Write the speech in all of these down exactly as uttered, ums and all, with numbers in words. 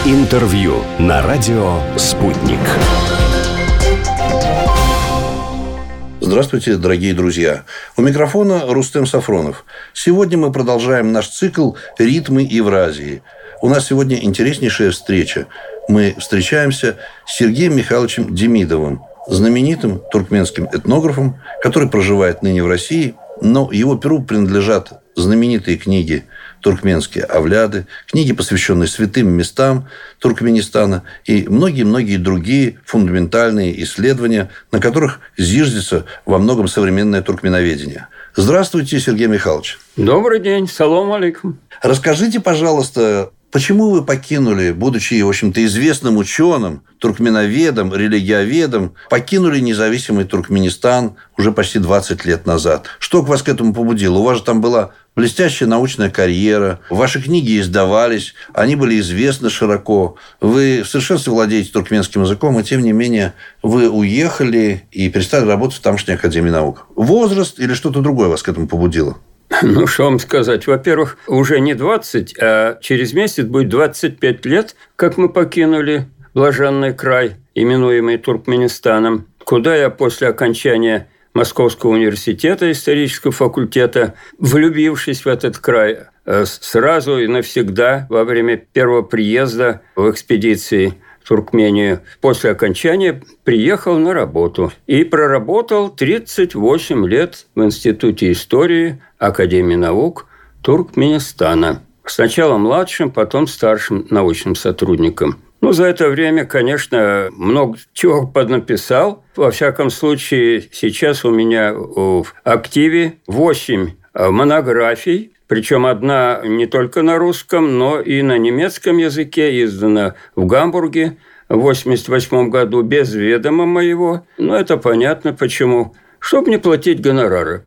Интервью на радио «Спутник». Здравствуйте, дорогие друзья. У микрофона Рустем Сафронов. Сегодня мы продолжаем наш цикл «Ритмы Евразии». У нас сегодня интереснейшая встреча. Мы встречаемся с Сергеем Михайловичем Демидовым, знаменитым туркменским этнографом, который проживает ныне в России, но его перу принадлежат знаменитые книги «Туркменские авляды», книги, посвященные святым местам Туркменистана, и многие-многие другие фундаментальные исследования, на которых зиждется во многом современное туркменоведение. Здравствуйте, Сергей Михайлович. Добрый день, салам алейкум. Расскажите, пожалуйста, почему вы покинули, будучи, в общем-то, известным ученым, туркменоведом, религиоведом, покинули независимый Туркменистан уже почти двадцать лет назад? Что вас к этому побудило? У вас же там была блестящая научная карьера, ваши книги издавались, они были известны широко, вы в совершенстве владеете туркменским языком, и тем не менее вы уехали и перестали работать в тамошней академии наук. Возраст или что-то другое вас к этому побудило? Ну, что вам сказать. Во-первых, уже не двадцать, а через месяц будет двадцать пять лет, как мы покинули блаженный край, именуемый Туркменистаном, куда я после окончания Московского университета, исторического факультета, влюбившись в этот край, сразу и навсегда во время первого приезда в экспедиции в Туркмению, после окончания приехал на работу и проработал тридцать восемь лет в Институте истории Академии наук Туркменистана. Сначала младшим, потом старшим научным сотрудником. Ну, за это время, конечно, много чего поднаписал. Во всяком случае, сейчас у меня в активе восемь монографий, причем одна не только на русском, но и на немецком языке, издана в Гамбурге в восемьдесят восьмом году без ведома моего. Но это понятно почему. Чтобы не платить гонорары.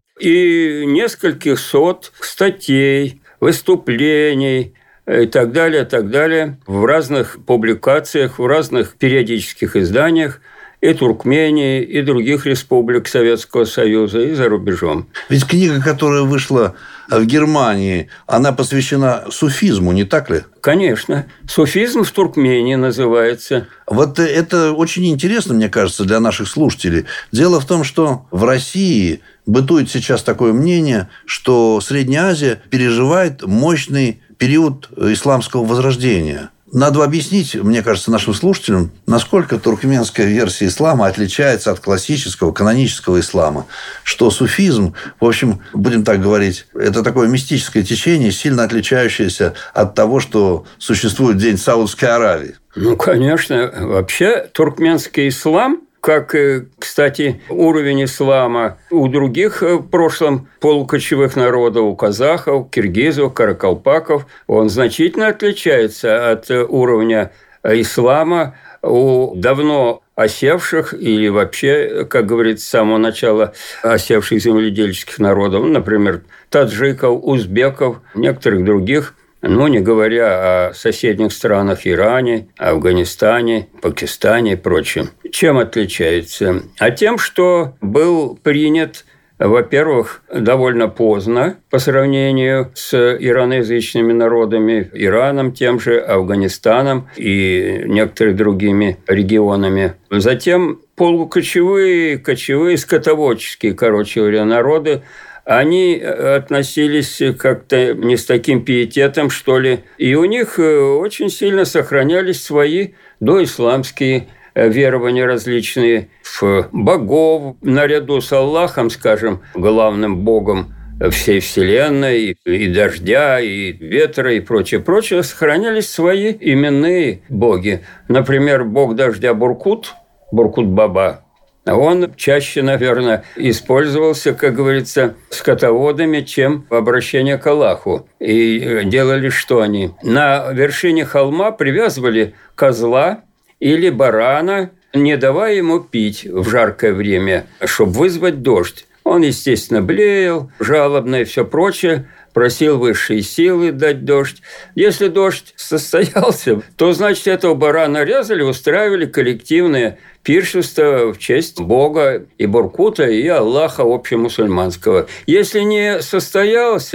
И нескольких сот статей, выступлений и так далее, так далее, в разных публикациях, в разных периодических изданиях и Туркмении, и других республик Советского Союза, и за рубежом. Ведь книга, которая вышла в Германии, она посвящена суфизму, не так ли? Конечно. «Суфизм в Туркмении» называется. Вот это очень интересно, мне кажется, для наших слушателей. Дело в том, что в России бытует сейчас такое мнение, что Средняя Азия переживает мощный период исламского возрождения. Надо объяснить, мне кажется, нашим слушателям, насколько туркменская версия ислама отличается от классического, канонического ислама. Что суфизм, в общем, будем так говорить, это такое мистическое течение, сильно отличающееся от того, что существует день Саудовской Аравии. Ну, конечно. Вообще, туркменский ислам, как, кстати, уровень ислама у других в прошлом полукочевых народов, у казахов, киргизов, каракалпаков, он значительно отличается от уровня ислама у давно осевших или вообще, как говорится, с самого начала осевших земледельческих народов, например, таджиков, узбеков, некоторых других. Ну, не говоря о соседних странах Иране, Афганистане, Пакистане и прочем. Чем отличается? А тем, что был принят, во-первых, довольно поздно по сравнению с ираноязычными народами, Ираном тем же, Афганистаном и некоторыми другими регионами. Затем полукочевые, кочевые, скотоводческие, короче говоря, народы, они относились как-то не с таким пиететом, что ли. И у них очень сильно сохранялись свои доисламские верования различные в богов, наряду с Аллахом, скажем, главным богом всей вселенной, и дождя, и ветра, и прочее, прочее, сохранялись свои именные боги. Например, бог дождя Буркут, Буркут-баба, он чаще, наверное, использовался, как говорится, скотоводами, чем обращение к Аллаху. И делали что они? На вершине холма привязывали козла или барана, не давая ему пить в жаркое время, чтобы вызвать дождь. Он, естественно, блеял, жалобно и все прочее, просил высшие силы дать дождь. Если дождь состоялся, то, значит, этого барана резали, устраивали коллективное пиршество в честь Бога и Буркута, и Аллаха общемусульманского. Если не состоялся,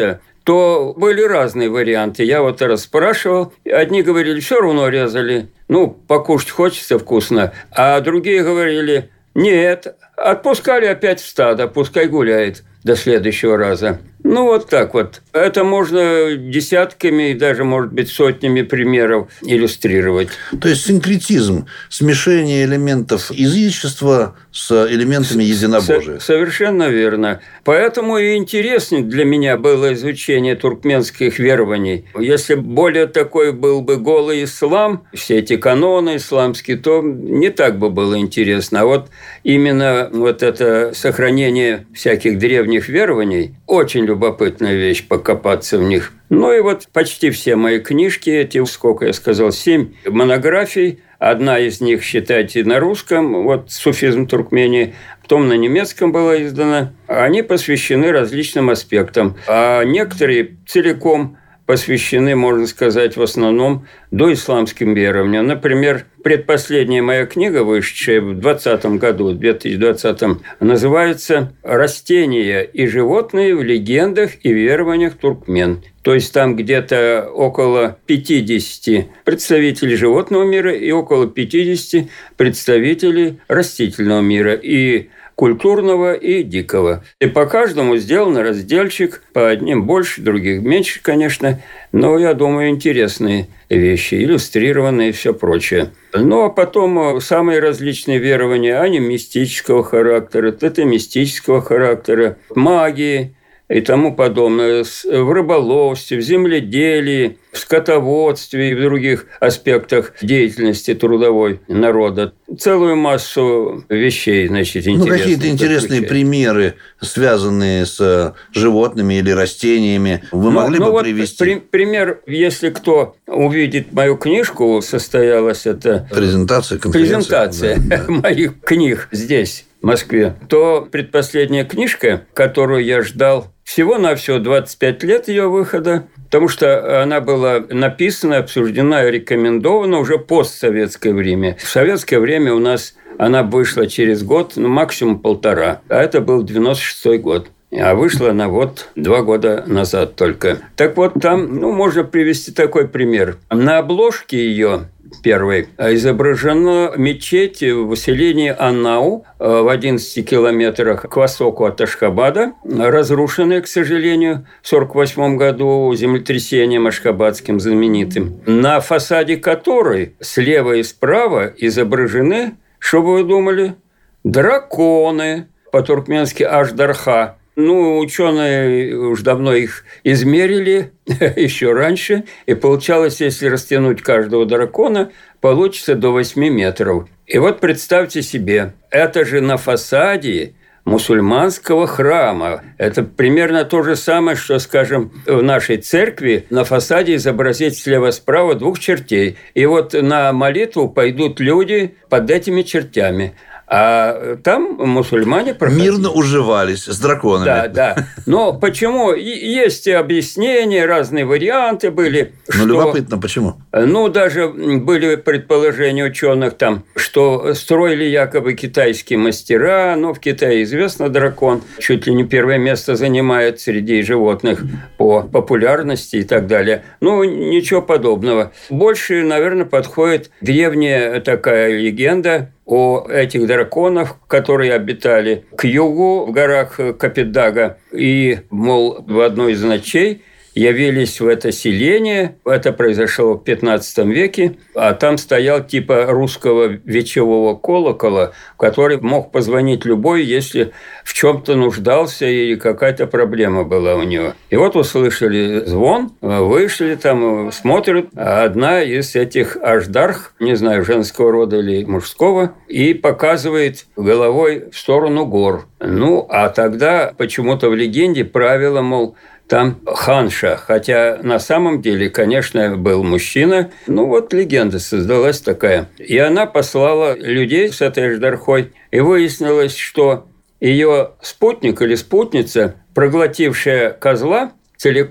то были разные варианты. Я вот расспрашивал. Одни говорили, все равно резали. Ну, покушать хочется вкусно. А другие говорили, нет, отпускали опять в стадо, пускай гуляет до следующего раза. Ну, вот так вот. Это можно десятками и даже, может быть, сотнями примеров иллюстрировать. То есть синкретизм, смешение элементов язычества с элементами единобожия. Совершенно верно. Поэтому и интереснее для меня было изучение туркменских верований. Если более такой был бы голый ислам, все эти каноны исламские, то не так бы было интересно. А вот именно вот это сохранение всяких древних верований очень любопытно. Любопытная вещь, покопаться в них. Ну и вот почти все мои книжки, эти, сколько я сказал, семь монографий. Одна из них, считайте, на русском, вот «Суфизм Туркмении», потом на немецком была издана. Они посвящены различным аспектам. А некоторые целиком посвящены, можно сказать, в основном доисламским верованиям. Например, предпоследняя моя книга, вышедшая в двадцатом году, в две тысячи двадцатом, называется «Растения и животные в легендах и верованиях туркмен». То есть там где-то около пятьдесят представителей животного мира и около пятьдесят представителей растительного мира. И культурного и дикого. И по каждому сделан разделчик, по одним больше, других меньше, конечно, но, я думаю, интересные вещи, иллюстрированные и все прочее. Ну, а потом самые различные верования, они мистического характера, тотемистического характера, магии и тому подобное, в рыболовстве, в земледелии, в скотоводстве и в других аспектах деятельности трудовой народа. Целую массу вещей, значит, интересных. Ну, какие-то интересные примеры, связанные с животными или растениями, вы ну, могли ну бы вот привести? При, пример, если кто увидит мою книжку, состоялась это... Презентация, презентация да, да. моих книг здесь, в Москве, то предпоследняя книжка, которую я ждал всего-навсего двадцать пять лет ее выхода, потому что она была написана, обсуждена и рекомендована уже постсоветское время. В советское время у нас она вышла через год, ну, максимум полтора, а это был девяносто шестой год. А вышла она вот два года назад только. Так вот, там, ну, можно привести такой пример. На обложке ее первой изображена мечеть в селении Аннау в одиннадцати километрах к востоку от Ашхабада, разрушенная, к сожалению, в сорок восьмом году землетрясением ашхабадским знаменитым, на фасаде которой слева и справа изображены, что вы думали, драконы, по-туркменски Аждарха. Ну, ученые уж давно их измерили, еще раньше, и получалось, если растянуть каждого дракона, получится до восьми метров. И вот представьте себе, это же на фасаде мусульманского храма. Это примерно то же самое, что, скажем, в нашей церкви на фасаде изобразить слева-справа двух чертей. И вот на молитву пойдут люди под этими чертями. А там мусульмане проходили. Мирно уживались с драконами. Да, да. Но почему? Есть объяснения, разные варианты были. Ну, что... любопытно, почему? Ну, даже были предположения ученых там, что строили якобы китайские мастера. Но в Китае известно, дракон чуть ли не первое место занимает среди животных по популярности и так далее. Ну, ничего подобного. Больше, наверное, подходит древняя такая легенда о этих драконах, которые обитали к югу в горах Капитдага. И, мол, в одной из ночей явились в это селение. Это произошло в пятнадцатом веке. А там стоял типа русского вечевого колокола, который мог позвонить любой, если в чем-то нуждался или какая-то проблема была у него. И вот услышали звон, вышли там, смотрят, а одна из этих аждарх, не знаю, женского рода или мужского, и показывает головой в сторону гор. Ну, а тогда почему-то в легенде правило, мол, там ханша, хотя на самом деле, конечно, был мужчина. Ну, вот легенда создалась такая. И она послала людей с этой аждархой, и выяснилось, что ее спутник или спутница, проглотившая козла целиком,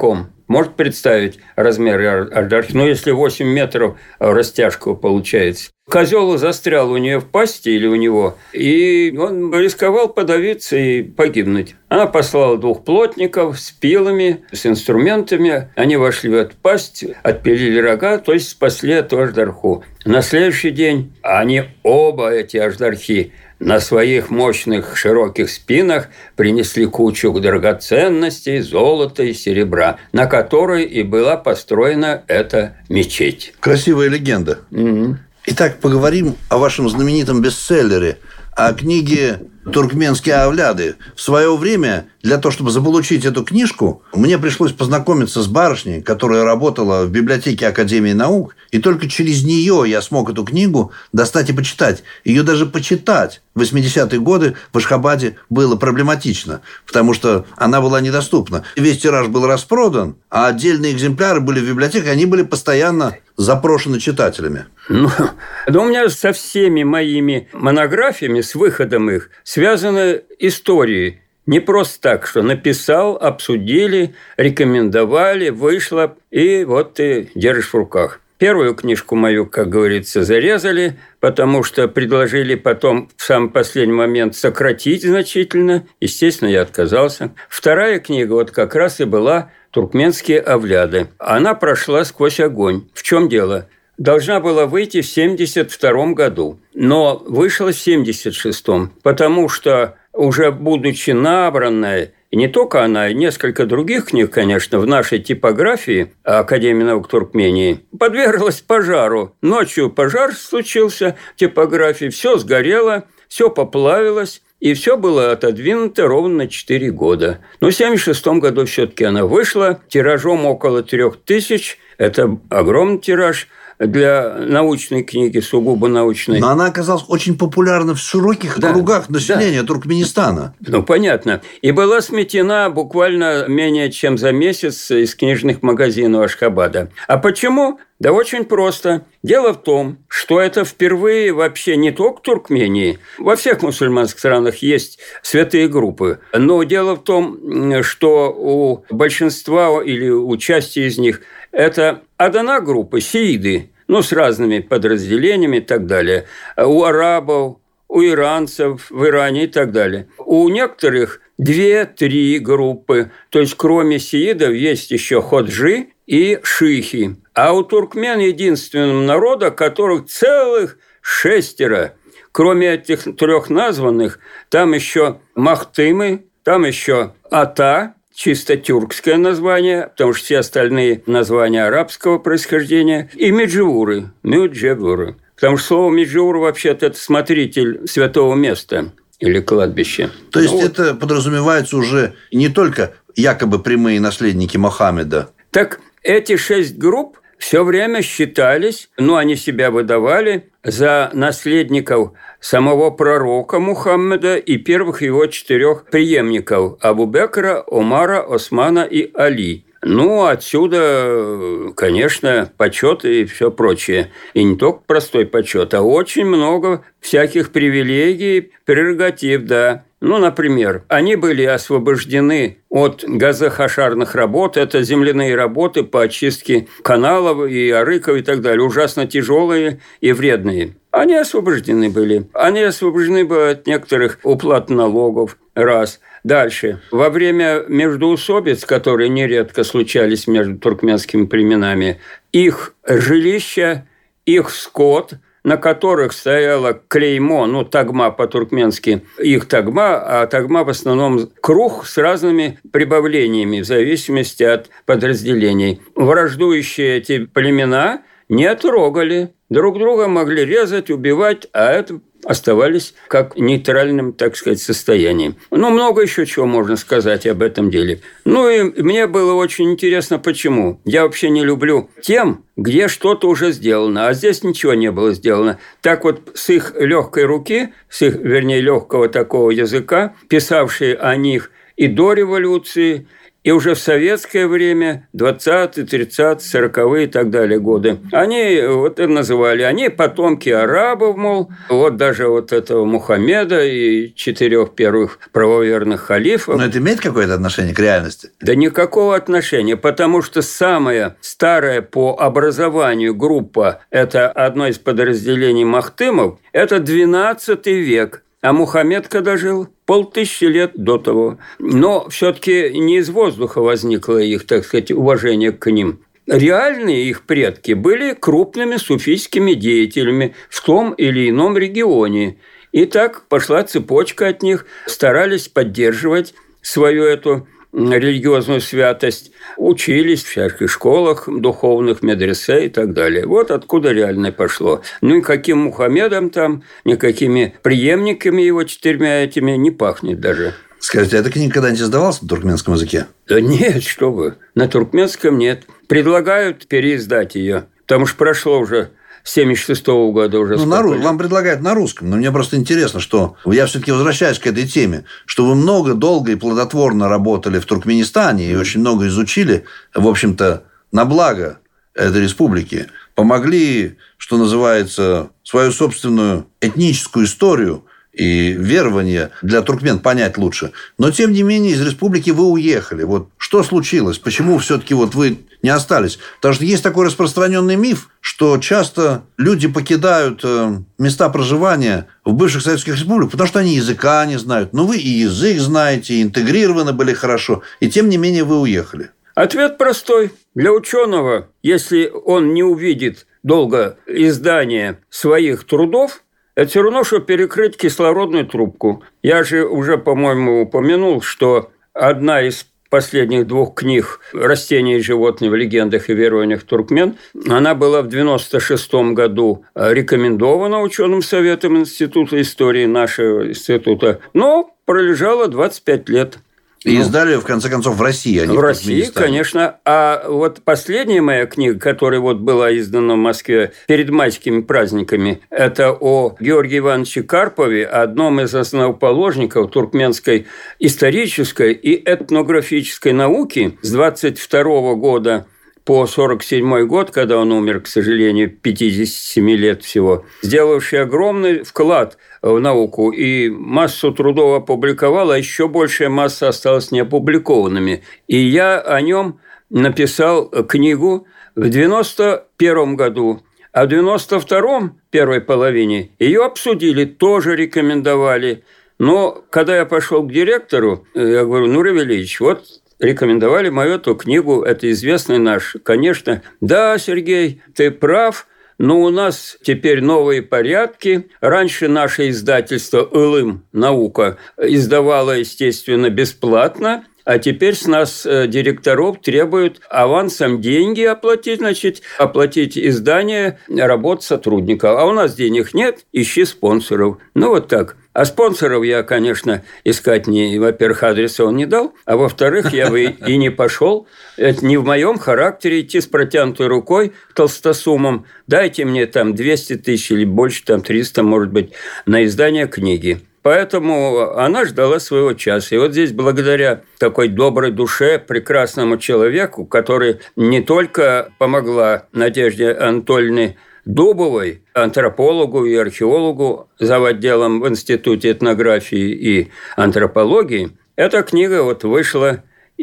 может представить размеры аждархи. Ну, если восемь метров растяжка получается. Козел застрял у нее в пасти или у него, и он рисковал подавиться и погибнуть. Она послала двух плотников с пилами, с инструментами. Они вошли в эту пасть, отпилили рога, то есть спасли эту аждарху. На следующий день они оба, эти аждархи, на своих мощных широких спинах принесли кучу драгоценностей, золота и серебра, на которой и была построена эта мечеть. Красивая легенда. Mm-hmm. Итак, поговорим о вашем знаменитом бестселлере, о книге «Туркменские авляды». В свое время, для того, чтобы заполучить эту книжку, мне пришлось познакомиться с барышней, которая работала в библиотеке Академии наук, и только через нее я смог эту книгу достать и почитать. Ее даже почитать в восьмидесятые годы в Ашхабаде было проблематично, потому что она была недоступна. Весь тираж был распродан, а отдельные экземпляры были в библиотеке, они были постоянно запрошены читателями. Ну, да у меня со всеми моими монографиями, с выходом их, связаны истории. Не просто так, что написал, обсудили, рекомендовали, вышло, и вот ты держишь в руках. Первую книжку мою, как говорится, зарезали, потому что предложили потом в самый последний момент сократить значительно. Естественно, я отказался. Вторая книга вот как раз и была «Туркменские авляды». Она прошла сквозь огонь. В чем дело? Должна была выйти в семьдесят втором году, но вышла в семьдесят шестом, потому что уже будучи набранная, и не только она, и несколько других книг, конечно, в нашей типографии Академии наук Туркмении, подверглась пожару. Ночью пожар случился в типографии, все сгорело, все поплавилось, и все было отодвинуто ровно на четыре года. Но в семьдесят шестом году все-таки она вышла, тиражом около трех тысяч, это огромный тираж, для научной книги, сугубо научной. Но она оказалась очень популярна в широких да, кругах населения да. Туркменистана. Ну, понятно. И была сметена буквально менее чем за месяц из книжных магазинов Ашхабада. А почему? Да очень просто. Дело в том, что это впервые вообще не только в Туркмении. Во всех мусульманских странах есть святые группы. Но дело в том, что у большинства или у части из них это одна группа, сииды, ну, с разными подразделениями и так далее. У арабов, у иранцев в Иране и так далее. У некоторых две-три группы. То есть, кроме сиидов, есть еще ходжи и шихи. А у туркмен единственным народом, которых целых шестеро. Кроме этих трех названных, там еще махтымы, там еще ата, чисто тюркское название, потому что все остальные названия арабского происхождения, и меджиуры, мюджевуры. Потому что слово меджиур вообще-то это смотритель святого места или кладбища. То есть, ну, это вот подразумевается уже не только якобы прямые наследники Мохаммеда. Так эти шесть групп все время считались, ну, они себя выдавали за наследников самого пророка Мухаммеда и первых его четырех преемников – Абу Бекра, Омара, Османа и Али. Ну, отсюда, конечно, почет и все прочее. И не только простой почет, а очень много всяких привилегий, прерогатив, да. Ну, например, они были освобождены от газохашарных работ. Это земляные работы по очистке каналов и арыков и так далее. Ужасно тяжелые и вредные. Они освобождены были. Они освобождены были от некоторых уплат налогов. Раз. Дальше. Во время междоусобиц, которые нередко случались между туркменскими племенами, их жилища, их скот, на которых стояло клеймо, ну, тагма по-туркменски, их тагма, а тагма в основном круг с разными прибавлениями в зависимости от подразделений. Враждующие эти племена не трогали. Друг друга могли резать, убивать, а это оставались как нейтральным, так сказать, состоянием. Ну, много еще чего можно сказать об этом деле. Ну, и мне было очень интересно, почему. Я вообще не люблю тем, где что-то уже сделано, а здесь ничего не было сделано. Так вот, с их легкой руки, с их, вернее, легкого такого языка, писавшие о них и до революции, И уже в советское время, двадцатые, тридцатые, сороковые и так далее годы, они вот это называли, они потомки арабов, мол, вот даже вот этого Мухаммеда и четырех первых правоверных халифов. Но это имеет какое-то отношение к реальности? Да никакого отношения, потому что самая старая по образованию группа, это одно из подразделений Махтымов, это двенадцатый век. А Мухаммед когда жил? Полтысячи лет до того. Но все-таки не из воздуха возникло их, так сказать, уважение к ним. Реальные их предки были крупными суфийскими деятелями в том или ином регионе. И так пошла цепочка от них. Старались поддерживать свою эту религиозную святость, учились в всяких школах духовных, медресе и так далее. Вот откуда реальное пошло. Ну, никаким Мухаммедом там, никакими преемниками его четырьмя этими не пахнет даже. Скажите, а эта книга когда-нибудь издавалась на туркменском языке? Да нет, что вы. На туркменском нет. Предлагают переиздать ее, потому что прошло уже семьдесят шестого года уже. Ну, на рус... Вам предлагают на русском. Но мне просто интересно, что я все-таки возвращаюсь к этой теме, что вы много, долго и плодотворно работали в Туркменистане и очень много изучили, в общем-то, на благо этой республики. Помогли, что называется, свою собственную этническую историю и верование для туркмен понять лучше. Но, тем не менее, из республики вы уехали. Вот что случилось? Почему все-таки вот вы не остались? Потому что есть такой распространенный миф, что часто люди покидают места проживания в бывших советских республиках, потому что они языка не знают. Но вы и язык знаете, и интегрированы были хорошо, и тем не менее вы уехали. Ответ простой. Для ученого, если он не увидит долго издания своих трудов, это все равно, что перекрыть кислородную трубку. Я же уже, по-моему, упомянул, что одна из последних двух книг «Растения и животные в легендах и верованиях туркмен», она была в девяносто шестом году рекомендована ученым советом Института истории нашего института, но пролежала двадцать пять лет. И издали, в конце концов, в России, а не в России, конечно. А вот последняя моя книга, которая вот была издана в Москве перед майскими праздниками, это о Георгии Ивановиче Карпове, одном из основоположников туркменской исторической и этнографической науки с двадцать второго года по сорок седьмой год, когда он умер, к сожалению, пятьдесят семь лет всего, сделавший огромный вклад в науку и массу трудов опубликовал, а еще большая масса осталась неопубликованными. И я о нем написал книгу в девяносто первом году, а в девяносто втором, первой половине, ее обсудили, тоже рекомендовали. Но когда я пошел к директору, я говорю: ну, Нур Ильич, вот рекомендовали мою эту книгу, это известный наш, конечно. Да, Сергей, ты прав, но у нас теперь новые порядки. Раньше наше издательство «Илым. Наука» издавало, естественно, бесплатно, а теперь с нас директоров требуют авансом деньги оплатить, значит, оплатить издание работ сотрудников. А у нас денег нет, ищи спонсоров. Ну, вот так. А спонсоров я, конечно, искать не, во-первых, адреса он не дал, а во-вторых, я бы и не пошел. Это не в моем характере идти с протянутой рукой к толстосумам. Дайте мне там двести тысяч или больше, там триста, может быть, на издание книги. Поэтому она ждала своего часа. И вот здесь, благодаря такой доброй душе, прекрасному человеку, который не только помогла Надежде Анатольевне Дубовой, антропологу и археологу, завотделом в Институте этнографии и антропологии, эта книга вот вышла,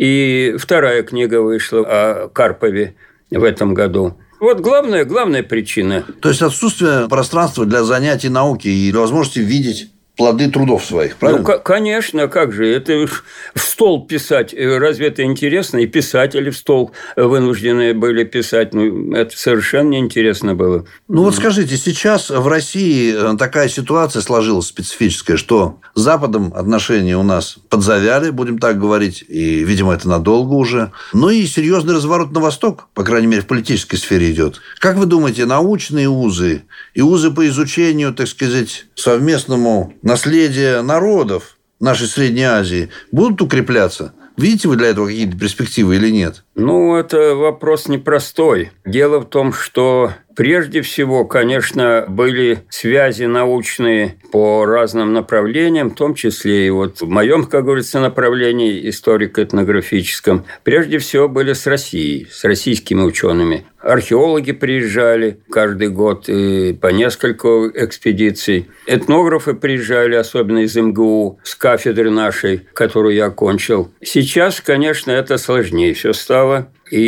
и вторая книга вышла о Карпове в этом году. Вот главная, главная причина. То есть отсутствие пространства для занятий науки и возможности видеть плоды трудов своих, правильно? Ну, конечно, как же. Это в стол писать. Разве это интересно? И писатели в стол вынуждены были писать. Ну, это совершенно неинтересно было. Ну, вот скажите, сейчас в России такая ситуация сложилась специфическая, что с Западом отношения у нас подзавяли, будем так говорить, и, видимо, это надолго уже. Ну, и серьезный разворот на восток, по крайней мере, в политической сфере идет. Как вы думаете, научные вузы и вузы по изучению, так сказать, совместному наследия народов нашей Средней Азии будут укрепляться? Видите вы для этого какие-то перспективы или нет? Ну, это вопрос непростой. Дело в том, что Прежде всего, конечно, были связи научные по разным направлениям, в том числе и вот в моем, как говорится, направлении историко-этнографическом. Прежде всего были с Россией, с российскими учеными. Археологи приезжали каждый год и по несколько экспедиций. Этнографы приезжали, особенно из эм гэ у, с кафедры нашей, которую я окончил. Сейчас, конечно, это сложнее все стало.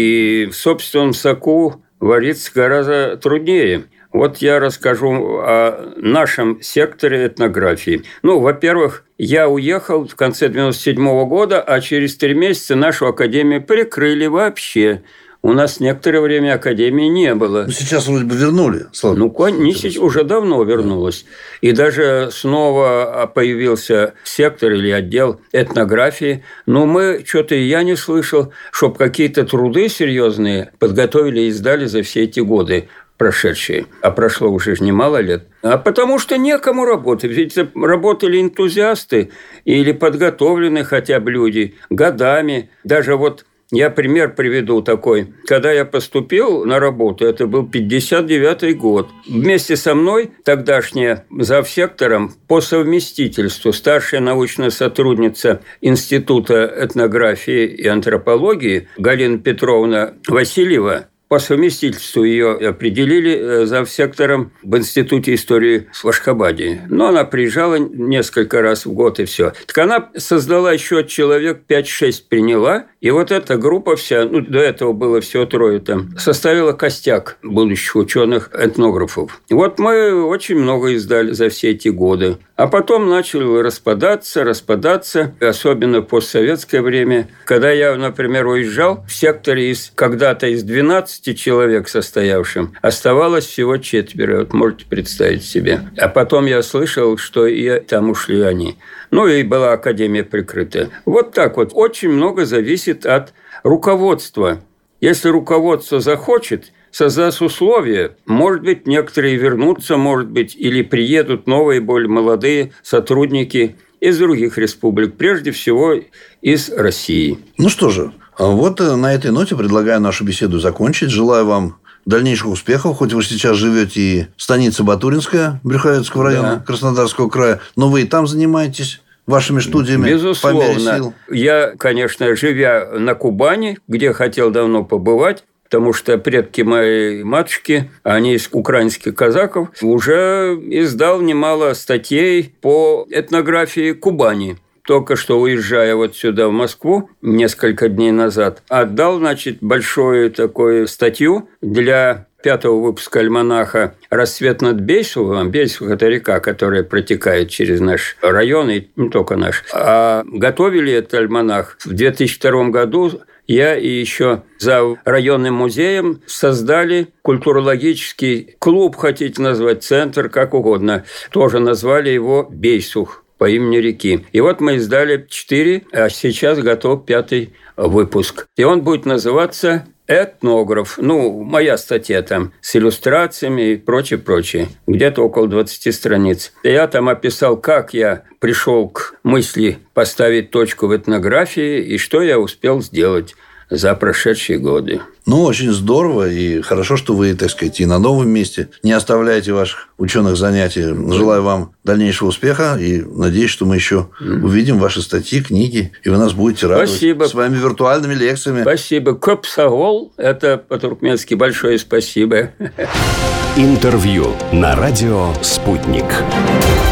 И в собственном соку вариться гораздо труднее. Вот я расскажу о нашем секторе этнографии. Ну, во-первых, я уехал в конце девяносто седьмого года, а через три месяца нашу академию прикрыли вообще. У нас некоторое время академии не было. Ну, сейчас вроде бы вернули. Слава ну, не сейчас, уже давно вернулась. И даже снова появился сектор или отдел этнографии. Но мы, что-то я не слышал, чтобы какие-то труды серьезные подготовили и издали за все эти годы прошедшие. А прошло уже немало лет. А потому что некому работать. Ведь работали энтузиасты или подготовленные хотя бы люди годами. Даже вот я пример приведу такой. Когда я поступил на работу, это был пятьдесят девятый год. Вместе со мной тогдашняя завсектором по совместительству старшая научная сотрудница Института этнографии и антропологии Галина Петровна Васильева. По совместительству ее определили завсектором в Институте истории в Ашхабаде. Но она приезжала несколько раз в год и все. Так она создала еще человек пять-шесть приняла. И вот эта группа вся, ну, до этого было всего трое там, составила костяк будущих ученых-этнографов. И вот мы очень много издали за все эти годы. А потом начали распадаться, распадаться, особенно в постсоветское время. Когда я, например, уезжал, в секторе из, когда-то из двенадцати человек состоявшим оставалось всего четверо. Вот можете представить себе. А потом я слышал, что и там ушли они. Ну, и была академия прикрыта. Вот так вот. Очень много зависит от руководства. Если руководство захочет, создаст условия, может быть, некоторые вернутся, может быть, или приедут новые, более молодые сотрудники из других республик, прежде всего из России. Ну что же, вот на этой ноте предлагаю нашу беседу закончить. Желаю вам дальнейших успехов, хоть вы сейчас живете и в станице Батуринская, Брюховецкого района, да. Краснодарского края, но вы и там занимаетесь вашими студиями. Безусловно. По мере сил. Я, конечно, живя на Кубани, где хотел давно побывать, потому что предки моей матушки, они из украинских казаков, уже издал немало статей по этнографии Кубани. Только что уезжая вот сюда, в Москву, несколько дней назад, отдал, значит, большую такую статью для пятого выпуска альманаха «Рассвет над Бейсовым». Бейсов – это река, которая протекает через наш район, и не только наш. А готовили этот альманах в две тысячи втором году. Я и еще за районным музеем создали культурологический клуб, хотите назвать, центр, как угодно. Тоже назвали его «Бейсух» по имени реки. И вот мы издали четыре, а сейчас готов пятый выпуск. И он будет называться «Этнограф». Ну, моя статья там с иллюстрациями и прочее, прочее. Где-то около двадцати страниц. И я там описал, как я пришел к мысли поставить точку в этнографии и что я успел сделать за прошедшие годы. Ну, очень здорово, и хорошо, что вы, так сказать, и на новом месте не оставляете ваших ученых занятий. Желаю вам дальнейшего успеха, и надеюсь, что мы еще увидим ваши статьи, книги, и вы нас будете радовать спасибо. Своими виртуальными лекциями. Спасибо. Көпсағол, это по-туркменски большое спасибо. Интервью на радио «Спутник».